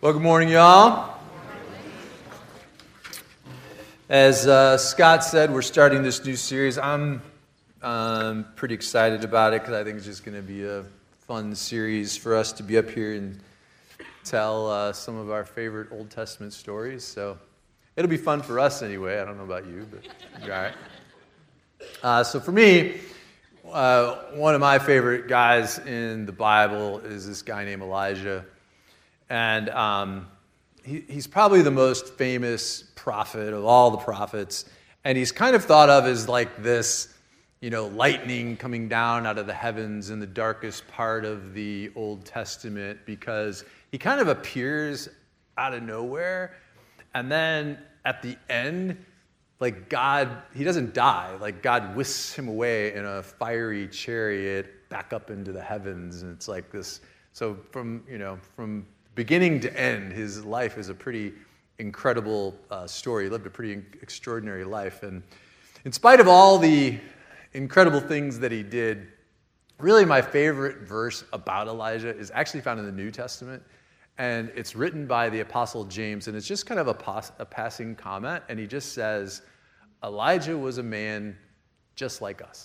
Well, good morning, y'all. As Scott said, we're starting this new series. I'm pretty excited about it because I think it's just going to be a fun series for us to be up here and tell some of our favorite Old Testament stories. So it'll be fun for us anyway. I don't know about you, but all right. So for me, one of my favorite guys in the Bible is this guy named Elijah. And he's probably the most famous prophet of all the prophets. And he's kind of thought of as like this, lightning coming down out of the heavens in the darkest part of the Old Testament, because he kind of appears out of nowhere. And then at the end, like he doesn't die. Like God whisks him away in a fiery chariot back up into the heavens. And it's like this. So from beginning to end, his life is a pretty incredible story. He lived a pretty extraordinary life. And in spite of all the incredible things that he did, really my favorite verse about Elijah is actually found in the New Testament. And it's written by the Apostle James. And it's just kind of a passing comment. And he just says, Elijah was a man just like us.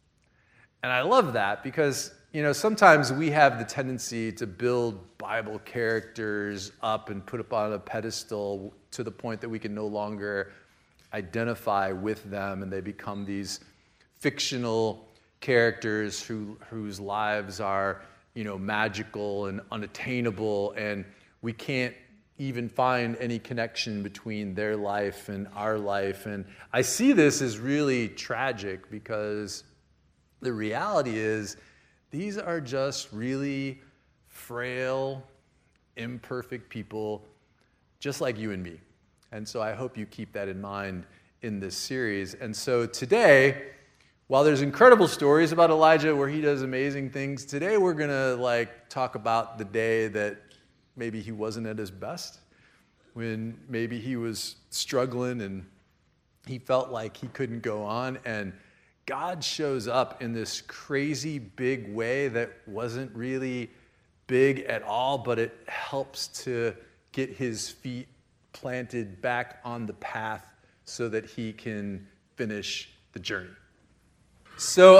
And I love that because sometimes we have the tendency to build Bible characters up and put up on a pedestal to the point that we can no longer identify with them, and they become these fictional characters whose lives are, magical and unattainable, and we can't even find any connection between their life and our life. And I see this as really tragic because the reality is these are just really frail, imperfect people, just like you and me. And so I hope you keep that in mind in this series. And so today, while there's incredible stories about Elijah where he does amazing things, today we're going to talk about the day that maybe he wasn't at his best, when maybe he was struggling and he felt like he couldn't go on, and God shows up in this crazy big way that wasn't really big at all, but it helps to get his feet planted back on the path so that he can finish the journey. So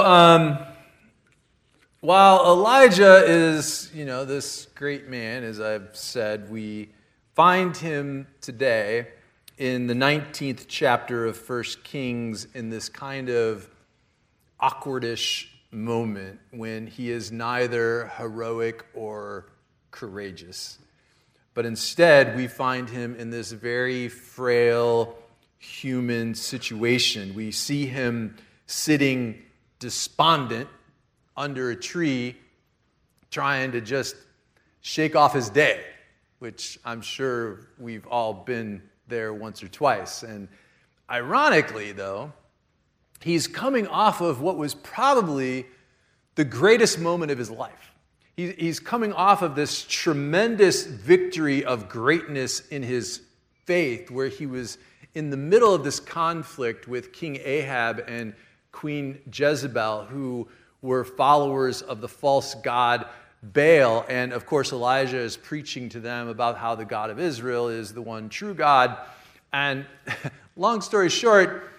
while Elijah is, this great man, as I've said, we find him today in the 19th chapter of 1 Kings in this kind of awkwardish moment when he is neither heroic or courageous. But instead, we find him in this very frail human situation. We see him sitting despondent under a tree, trying to just shake off his day, which I'm sure we've all been there once or twice. And ironically, though, he's coming off of what was probably the greatest moment of his life. He's coming off of this tremendous victory of greatness in his faith, where he was in the middle of this conflict with King Ahab and Queen Jezebel, who were followers of the false god Baal. And of course, Elijah is preaching to them about how the God of Israel is the one true God. And long story short,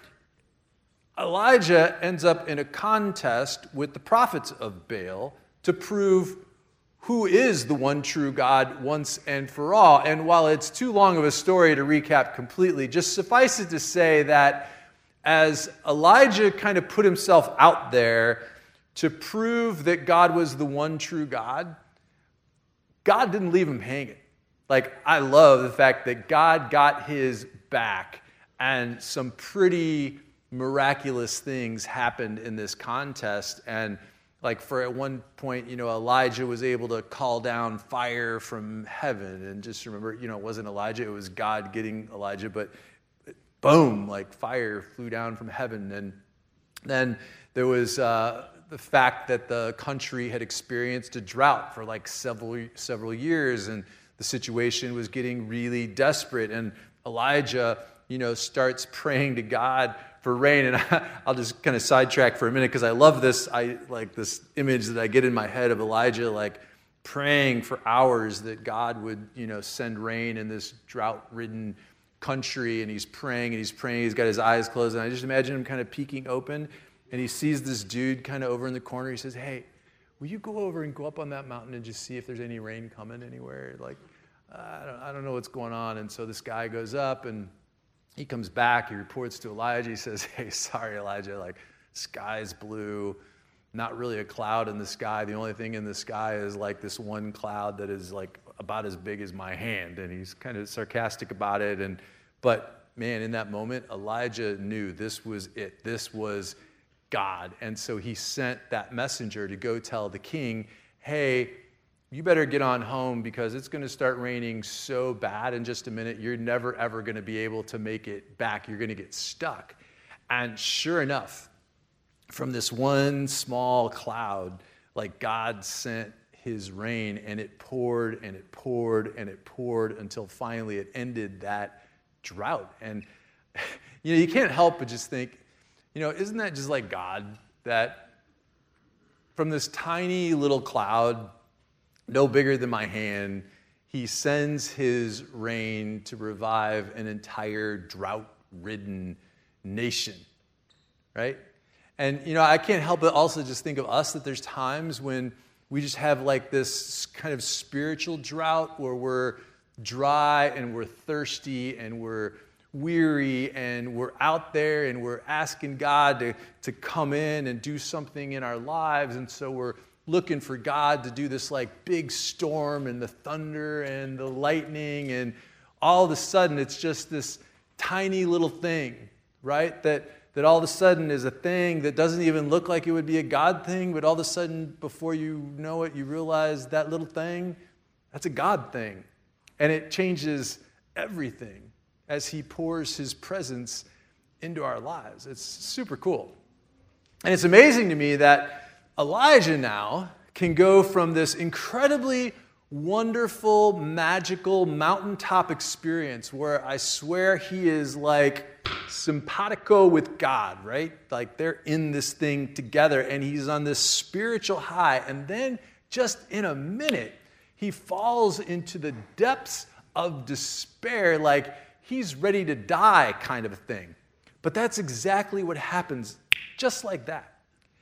Elijah ends up in a contest with the prophets of Baal to prove who is the one true God once and for all. And while it's too long of a story to recap completely, just suffice it to say that as Elijah kind of put himself out there to prove that God was the one true God, God didn't leave him hanging. I love the fact that God got his back, and some pretty miraculous things happened in this contest. And for at one point, Elijah was able to call down fire from heaven. And just remember, it wasn't Elijah, it was God getting Elijah, but boom, fire flew down from heaven. And then there was the fact that the country had experienced a drought for several years, and the situation was getting really desperate. And Elijah, starts praying to God for rain. And I'll just kind of sidetrack for a minute because I love this. I like this image that I get in my head of Elijah praying for hours that God would, send rain in this drought-ridden country, and he's praying and he's praying. He's got his eyes closed, and I just imagine him kind of peeking open, and he sees this dude kind of over in the corner. He says, "Hey, will you go over and go up on that mountain and just see if there's any rain coming anywhere? Like, I don't know what's going on." And so this guy goes up, and he comes back. He reports to Elijah. He says, "Hey, sorry, Elijah, like, sky's blue. Not really a cloud in the sky. The only thing in the sky is like this one cloud that is like about as big as my hand." And he's kind of sarcastic about it. But man, in that moment, Elijah knew this was it. This was God. And so he sent that messenger to go tell the king, "Hey, you better get on home because it's going to start raining so bad in just a minute. You're never, ever going to be able to make it back. You're going to get stuck." And sure enough, from this one small cloud, like, God sent his rain, and it poured and it poured and it poured until finally it ended that drought. And you can't help but just think, isn't that just like God, that from this tiny little cloud, no bigger than my hand, he sends his rain to revive an entire drought-ridden nation, right? And, I can't help but also just think of us, that there's times when we just have like this kind of spiritual drought where we're dry and we're thirsty and we're weary and we're out there and we're asking God to come in and do something in our lives. And so we're looking for God to do this like big storm and the thunder and the lightning, and all of a sudden it's just this tiny little thing, right? That all of a sudden is a thing that doesn't even look like it would be a God thing, but all of a sudden, before you know it, you realize that little thing, that's a God thing. And it changes everything as he pours his presence into our lives. It's super cool. And it's amazing to me that Elijah now can go from this incredibly wonderful, magical mountaintop experience where I swear he is like simpatico with God, right? Like, they're in this thing together and he's on this spiritual high. And then just in a minute, he falls into the depths of despair, like he's ready to die kind of a thing. But that's exactly what happens, just like that.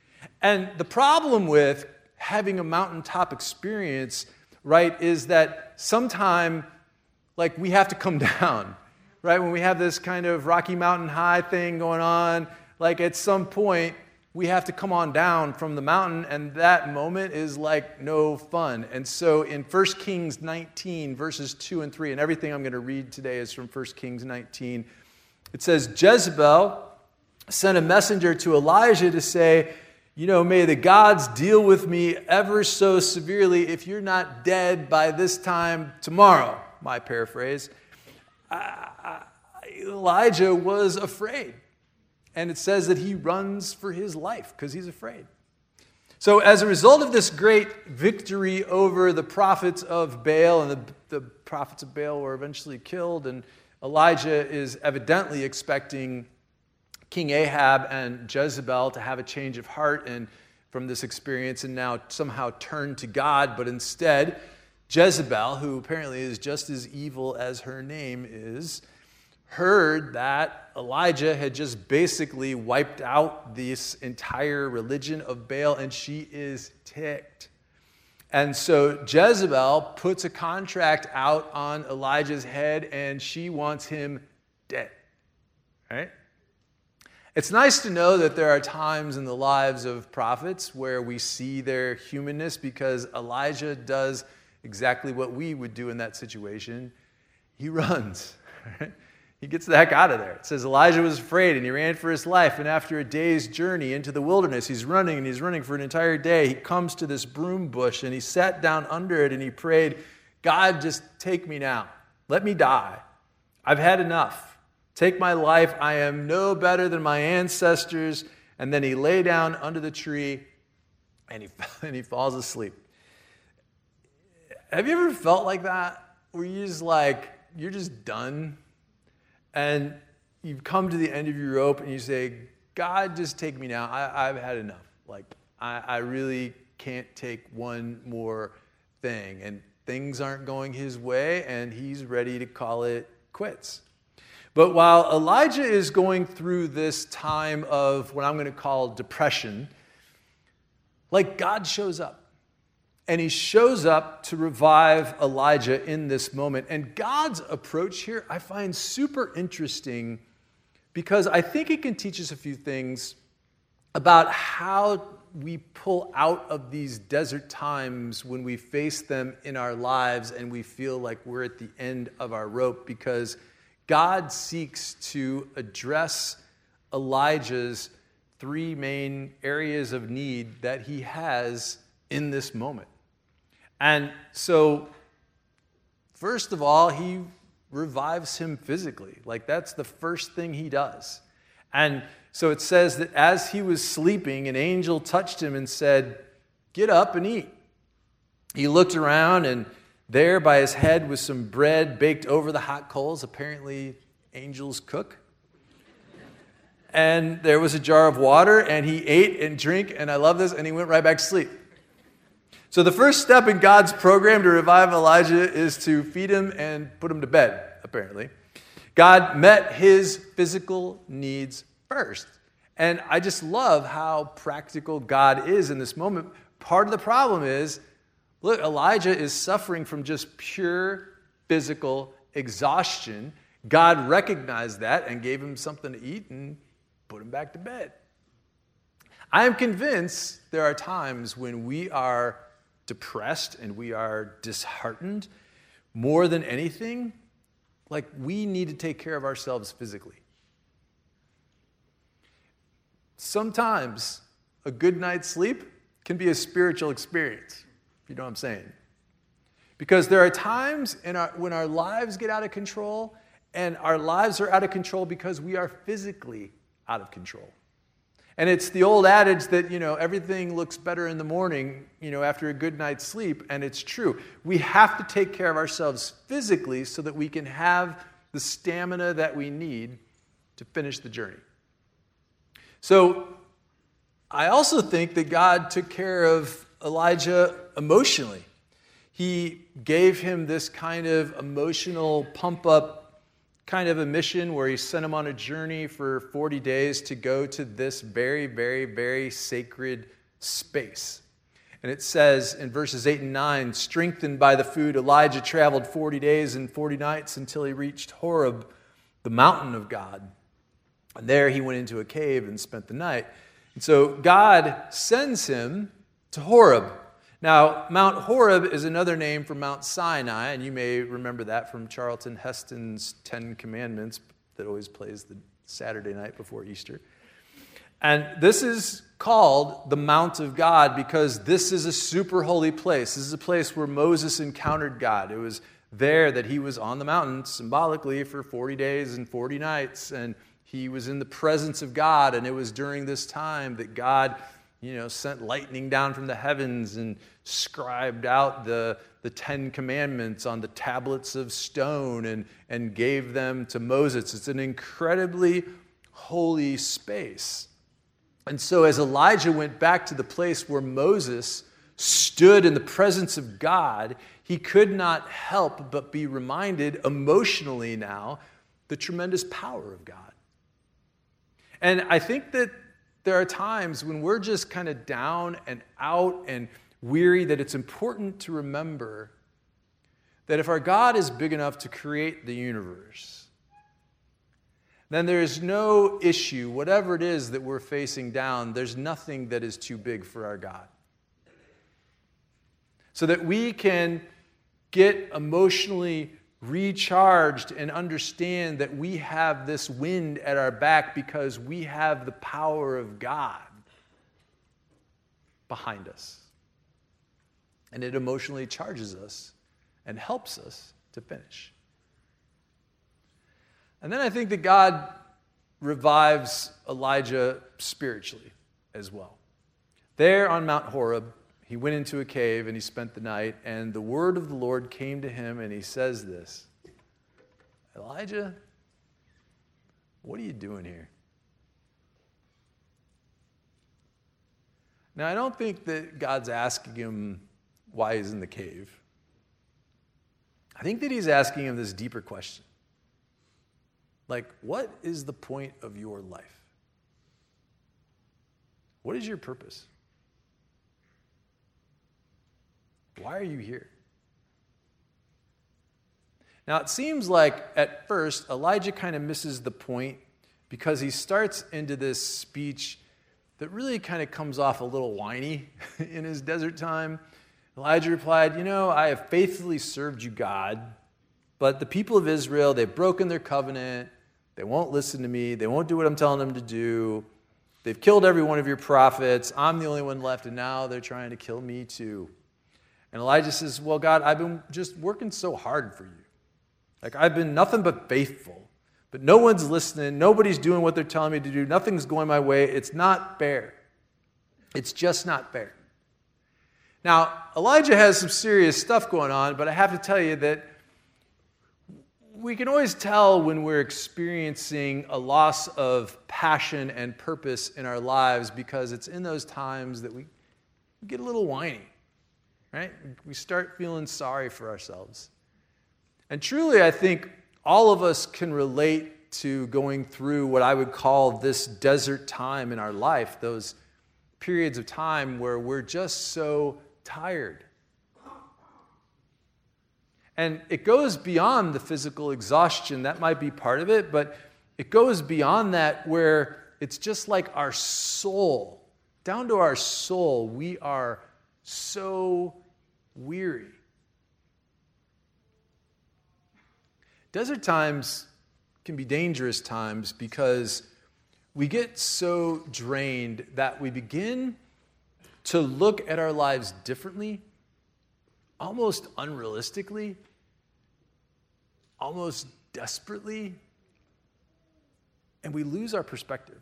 And the problem with having a mountaintop experience, right, is that sometime, like, we have to come down, right? When we have this kind of Rocky Mountain High thing going on, like, at some point, we have to come on down from the mountain, and that moment is like no fun. And so in 1 Kings 19, verses 2 and 3, and everything I'm going to read today is from 1 Kings 19, it says, Jezebel sent a messenger to Elijah to say, may the gods deal with me ever so severely if you're not dead by this time tomorrow, my paraphrase. Elijah was afraid. And it says that he runs for his life because he's afraid. So as a result of this great victory over the prophets of Baal, and the prophets of Baal were eventually killed, and Elijah is evidently expecting King Ahab and Jezebel to have a change of heart and from this experience and now somehow turn to God. But instead, Jezebel, who apparently is just as evil as her name is, heard that Elijah had just basically wiped out this entire religion of Baal, and she is ticked. And so Jezebel puts a contract out on Elijah's head, and she wants him dead. Right? It's nice to know that there are times in the lives of prophets where we see their humanness, because Elijah does exactly what we would do in that situation. He runs. Right? He gets the heck out of there. It says Elijah was afraid and he ran for his life. And after a day's journey into the wilderness, he's running for an entire day. He comes to this broom bush and he sat down under it and he prayed, God, just take me now. Let me die. I've had enough. Take my life. I am no better than my ancestors. And then he lay down under the tree and he falls asleep. Have you ever felt like that? Where you're just done? And you've come to the end of your rope and you say, God, just take me now. I've had enough. I really can't take one more thing, and things aren't going his way, and he's ready to call it quits. But while Elijah is going through this time of what I'm going to call depression, like God shows up. And he shows up to revive Elijah in this moment. And God's approach here I find super interesting because I think it can teach us a few things about how we pull out of these desert times when we face them in our lives and we feel like we're at the end of our rope, because God seeks to address Elijah's three main areas of need that he has in this moment. And so, first of all, he revives him physically. Like, that's the first thing he does. And so it says that as he was sleeping, an angel touched him and said, "Get up and eat." He looked around, and there by his head was some bread baked over the hot coals. Apparently, angels cook. And there was a jar of water, and he ate and drank, and I love this, and he went right back to sleep. So the first step in God's program to revive Elijah is to feed him and put him to bed, apparently. God met his physical needs first. And I just love how practical God is in this moment. Part of the problem is, look, Elijah is suffering from just pure physical exhaustion. God recognized that and gave him something to eat and put him back to bed. I am convinced there are times when we are depressed and we are disheartened more than anything, like we need to take care of ourselves physically. Sometimes a good night's sleep can be a spiritual experience, if you know what I'm saying. Because there are times when our lives get out of control, and our lives are out of control because we are physically out of control. And it's the old adage that, everything looks better in the morning, after a good night's sleep, and it's true. We have to take care of ourselves physically so that we can have the stamina that we need to finish the journey. So I also think that God took care of Elijah emotionally. He gave him this kind of emotional pump-up kind of a mission where he sent him on a journey for 40 days to go to this very, very, very sacred space. And it says in verses 8 and 9, strengthened by the food, Elijah traveled 40 days and 40 nights until he reached Horeb, the mountain of God. And there he went into a cave and spent the night. And so God sends him to Horeb. Now, Mount Horeb is another name for Mount Sinai, and you may remember that from Charlton Heston's 10 Commandments that always plays the Saturday night before Easter. And this is called the Mount of God because this is a super holy place. This is a place where Moses encountered God. It was there that he was on the mountain symbolically for 40 days and 40 nights, and he was in the presence of God, and it was during this time that God sent lightning down from the heavens and scribed out the 10 Commandments on the tablets of stone and gave them to Moses. It's an incredibly holy space. And so as Elijah went back to the place where Moses stood in the presence of God, he could not help but be reminded emotionally now the tremendous power of God. And I think that there are times when we're just kind of down and out and weary that it's important to remember that if our God is big enough to create the universe, then there is no issue, whatever it is that we're facing down, there's nothing that is too big for our God. So that we can get emotionally recharged and understand that we have this wind at our back because we have the power of God behind us. And it emotionally charges us and helps us to finish. And then I think that God revives Elijah spiritually as well. There on Mount Horeb, he went into a cave and he spent the night, and the word of the Lord came to him, and he says this, Elijah, what are you doing here? Now, I don't think that God's asking him, why he's in the cave. I think that he's asking him this deeper question. Like, what is the point of your life? What is your purpose? Why are you here? Now, it seems like at first, Elijah kind of misses the point because he starts into this speech that really kind of comes off a little whiny in his desert time. Elijah replied, I have faithfully served you, God, but the people of Israel, they've broken their covenant. They won't listen to me. They won't do what I'm telling them to do. They've killed every one of your prophets. I'm the only one left, and now they're trying to kill me too. And Elijah says, well, God, I've been just working so hard for you. Like, I've been nothing but faithful, but no one's listening. Nobody's doing what they're telling me to do. Nothing's going my way. It's not fair. It's just not fair. Now, Elijah has some serious stuff going on, but I have to tell you that we can always tell when we're experiencing a loss of passion and purpose in our lives because it's in those times that we get a little whiny, right? We start feeling sorry for ourselves. And truly, I think all of us can relate to going through what I would call this desert time in our life, those periods of time where we're just so tired. And it goes beyond the physical exhaustion. That might be part of it, but it goes beyond that where it's just like our soul, down to our soul, we are so weary. Desert times can be dangerous times because we get so drained that we begin to look at our lives differently, almost unrealistically, almost desperately, and we lose our perspective.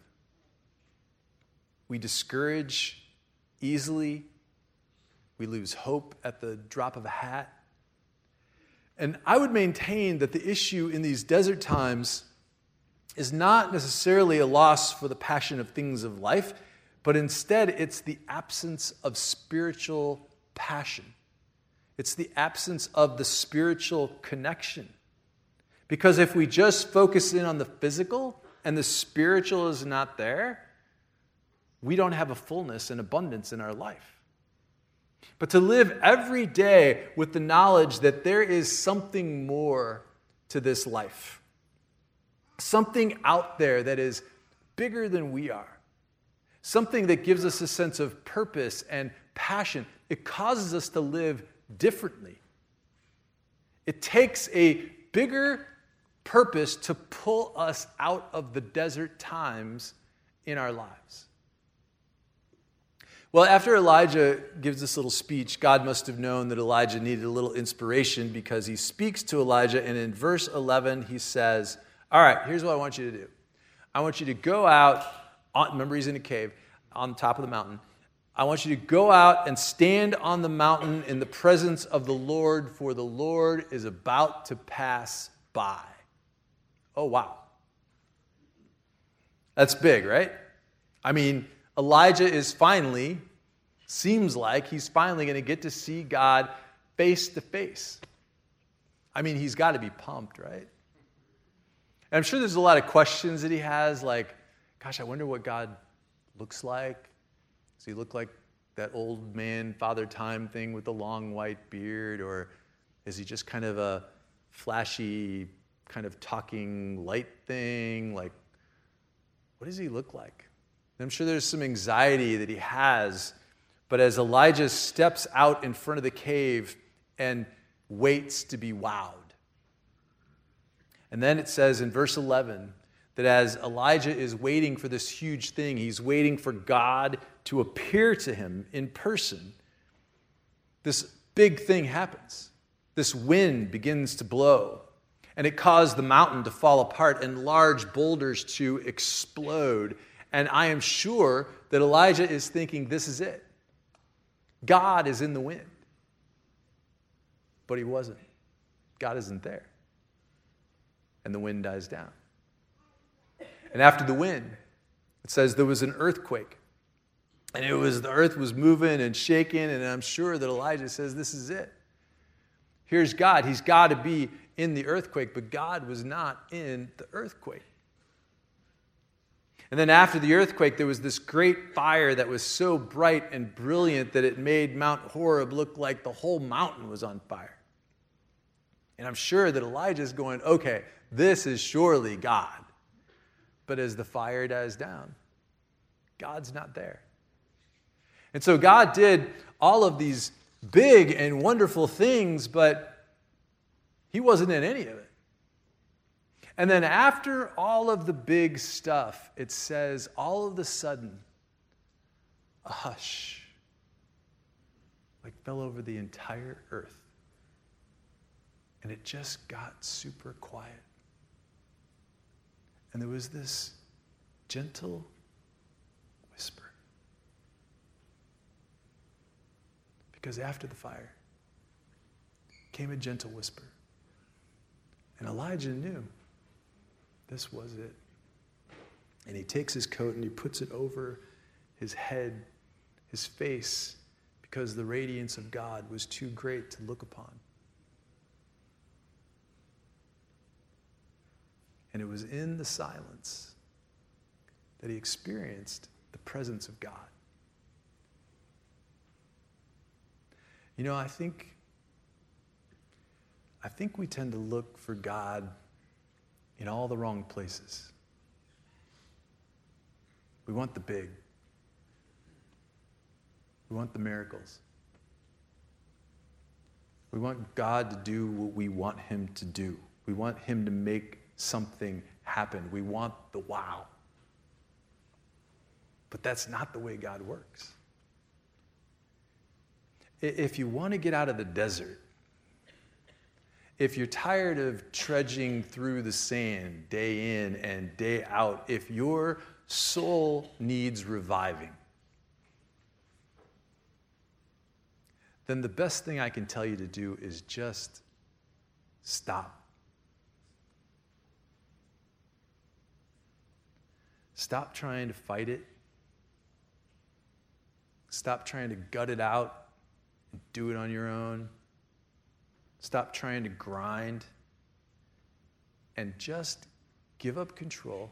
We discourage easily. We lose hope at the drop of a hat. And I would maintain that the issue in these desert times is not necessarily a loss for the passion of things of life, but instead it's the absence of spiritual passion. It's the absence of the spiritual connection. Because if we just focus in on the physical and the spiritual is not there, we don't have a fullness and abundance in our life. But to live every day with the knowledge that there is something more to this life, something out there that is bigger than we are, something that gives us a sense of purpose and passion, it causes us to live differently. It takes a bigger purpose to pull us out of the desert times in our lives. Well, after Elijah gives this little speech, God must have known that Elijah needed a little inspiration because he speaks to Elijah, and in verse 11 he says, all right, here's what I want you to do. I want you to go out, remember he's in a cave, on top of the mountain. I want you to go out and stand on the mountain in the presence of the Lord, for the Lord is about to pass by. Oh, wow. That's big, right? I mean, Elijah seems like he's finally going to get to see God face to face. I mean, he's got to be pumped, right? And I'm sure there's a lot of questions that he has, like, gosh, I wonder what God looks like. Does he look like that old man, Father Time thing with the long white beard? Or is he just kind of a flashy, kind of talking light thing? Like, what does he look like? And I'm sure there's some anxiety that he has. But as Elijah steps out in front of the cave and waits to be wowed. And then it says in verse 11 that as Elijah is waiting for this huge thing, he's waiting for God to appear to him in person, this big thing happens. This wind begins to blow, and it caused the mountain to fall apart and large boulders to explode. And I am sure that Elijah is thinking, this is it. God is in the wind. But he wasn't. God isn't there. And the wind dies down. And after the wind, it says there was an earthquake. And the earth was moving and shaking, and I'm sure that Elijah says, this is it. Here's God. He's got to be in the earthquake, but God was not in the earthquake. And then after the earthquake, there was this great fire that was so bright and brilliant that it made Mount Horeb look like the whole mountain was on fire. And I'm sure that Elijah's going, okay, this is surely God. But as the fire dies down, God's not there. And so God did all of these big and wonderful things, but he wasn't in any of it. And then after all of the big stuff, it says all of a sudden, a hush fell over the entire earth. And it just got super quiet. And there was this gentle whisper. Because after the fire came a gentle whisper. And Elijah knew this was it. And he takes his coat and he puts it over his head, his face, because the radiance of God was too great to look upon. And it was in the silence that he experienced the presence of God. You know, I think we tend to look for God in all the wrong places. We want the big. We want the miracles. We want God to do what we want him to do. We want him to make something happen. We want the wow. But that's not the way God works. If you want to get out of the desert, if you're tired of trudging through the sand day in and day out, if your soul needs reviving, then the best thing I can tell you to do is just stop. Stop trying to fight it. Stop trying to gut it out and do it on your own. Stop trying to grind and just give up control.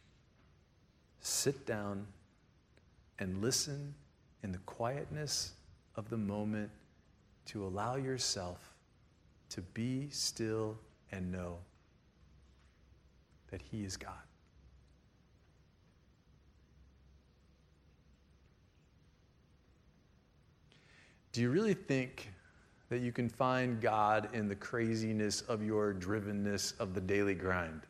Sit down and listen in the quietness of the moment to allow yourself to be still and know that he is God. Do you really think that you can find God in the craziness of your drivenness of the daily grind?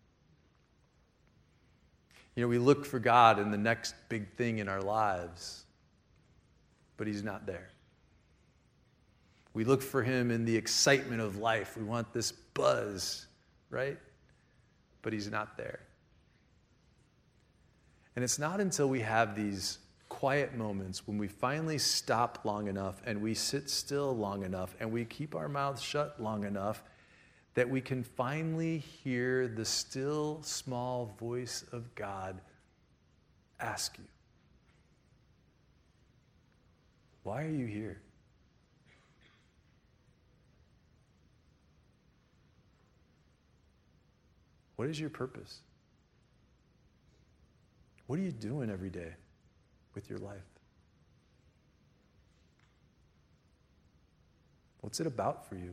You know, we look for God in the next big thing in our lives, but he's not there. We look for him in the excitement of life. We want this buzz, right? But he's not there. And it's not until we have these quiet moments when we finally stop long enough and we sit still long enough and we keep our mouths shut long enough that we can finally hear the still small voice of God ask you, why are you here? What is your purpose? What are you doing every day with your life? What's it about for you?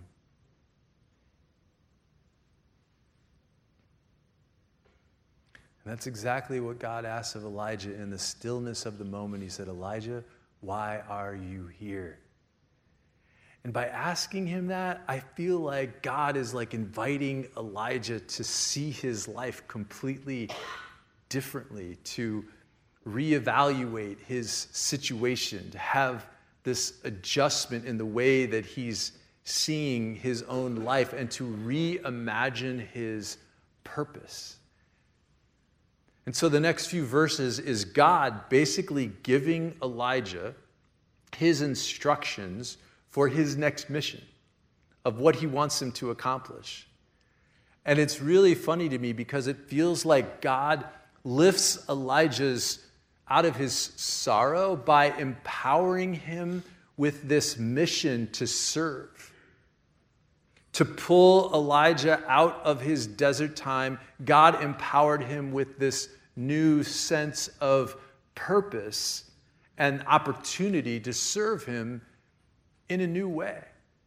And that's exactly what God asked of Elijah in the stillness of the moment. He said, Elijah, why are you here? And by asking him that, I feel like God is like inviting Elijah to see his life completely differently, to reevaluate his situation, to have this adjustment in the way that he's seeing his own life, and to reimagine his purpose. And so the next few verses is God basically giving Elijah his instructions for his next mission of what he wants him to accomplish. And it's really funny to me because it feels like God lifts Elijah's out of his sorrow by empowering him with this mission to serve. To pull Elijah out of his desert time, God empowered him with this new sense of purpose and opportunity to serve him in a new way.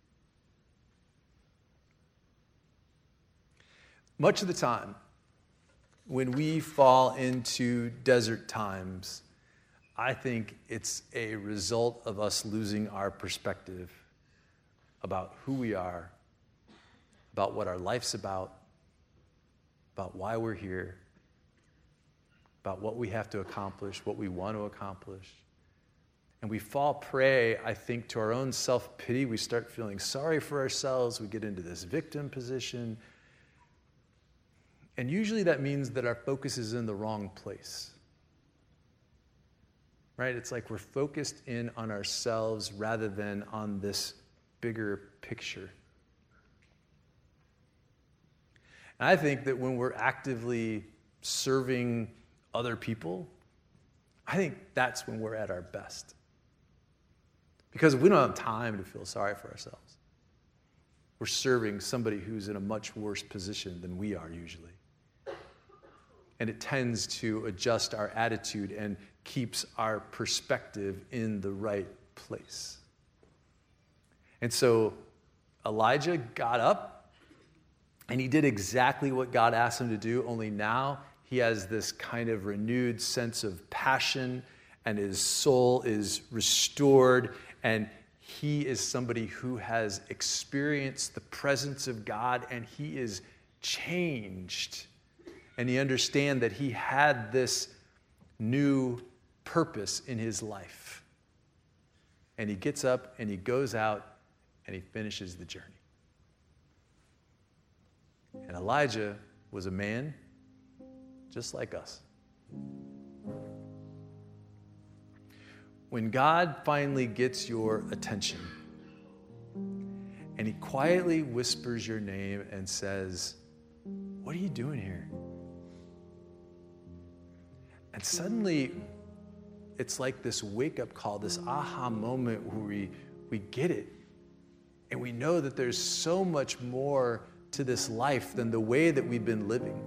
Much of the time, when we fall into desert times, I think it's a result of us losing our perspective about who we are, about what our life's about why we're here, about what we have to accomplish, what we want to accomplish. And we fall prey, I think, to our own self-pity. We start feeling sorry for ourselves. We get into this victim position. And usually that means that our focus is in the wrong place. Right? It's like we're focused in on ourselves rather than on this bigger picture. And I think that when we're actively serving other people, I think that's when we're at our best. Because we don't have time to feel sorry for ourselves. We're serving somebody who's in a much worse position than we are usually. And it tends to adjust our attitude and keeps our perspective in the right place. And so Elijah got up and he did exactly what God asked him to do, only now he has this kind of renewed sense of passion and his soul is restored and he is somebody who has experienced the presence of God and he is changed. And he understands that he had this new purpose in his life. And he gets up and he goes out and he finishes the journey. And Elijah was a man just like us. When God finally gets your attention and he quietly whispers your name and says, "What are you doing here?" And suddenly, it's like this wake-up call, this aha moment where we get it. And we know that there's so much more to this life than the way that we've been living.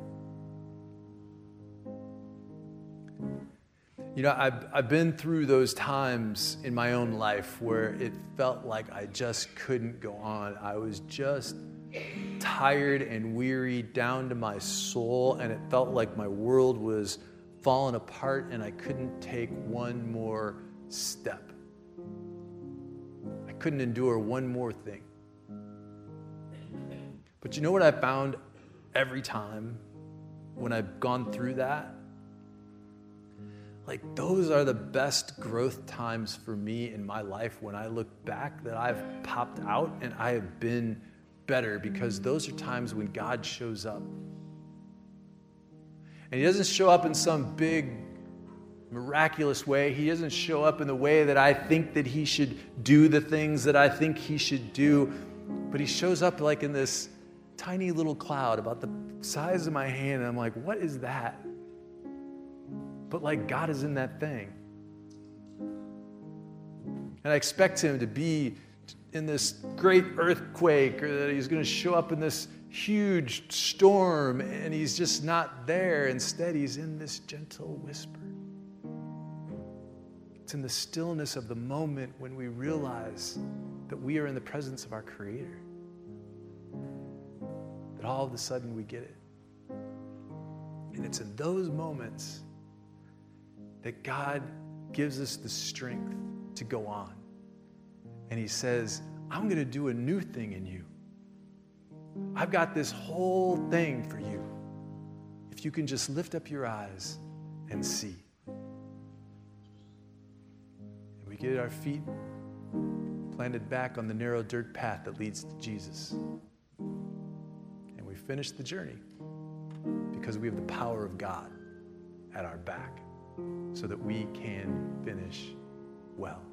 You know, I've been through those times in my own life where it felt like I just couldn't go on. I was just tired and weary down to my soul, and it felt like my world was fallen apart and I couldn't take one more step. I couldn't endure one more thing. But you know what I found every time when I've gone through that? Like, those are the best growth times for me in my life when I look back that I've popped out and I have been better, because those are times when God shows up. And he doesn't show up in some big, miraculous way. He doesn't show up in the way that I think that he should do the things that I think he should do. But he shows up like in this tiny little cloud about the size of my hand. And I'm like, what is that? But like, God is in that thing. And I expect him to be in this great earthquake, or that he's going to show up in this huge storm, and he's just not there. Instead, he's in this gentle whisper. It's in the stillness of the moment when we realize that we are in the presence of our Creator, that all of a sudden we get it. And it's in those moments that God gives us the strength to go on. And he says, I'm going to do a new thing in you. I've got this whole thing for you. If you can just lift up your eyes and see. And we get our feet planted back on the narrow dirt path that leads to Jesus. And we finish the journey because we have the power of God at our back so that we can finish well.